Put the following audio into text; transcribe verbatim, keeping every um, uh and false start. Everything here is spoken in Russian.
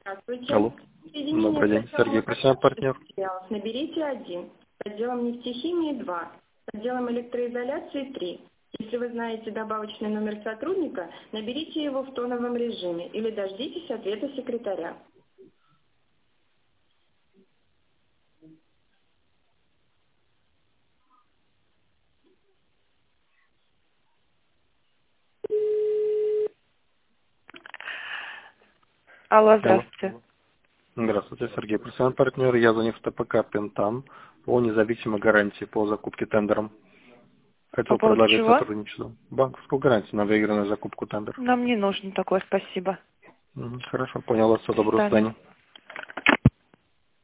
Здравствуйте. Алло. Соединение Добрый день. с отделом Сергей, профессиональный партнер. материалов наберите один, с отделом нефтехимии два, с отделом электроизоляции три. Если вы знаете добавочный номер сотрудника, наберите его в тоновом режиме или дождитесь ответа секретаря. Алло, Алло. здравствуйте. Здравствуйте, Сергей, профессиональный партнер. Я звоню в ТПК «Пентан» по независимой гарантии по закупке тендером. По Хотел поводу предложить чего? сотрудничество. Банковскую гарантию на выигранную закупку тендера. Нам не нужно такое, спасибо. Мгм, Хорошо, понял вас. Всего До доброго, до свидания. свидания.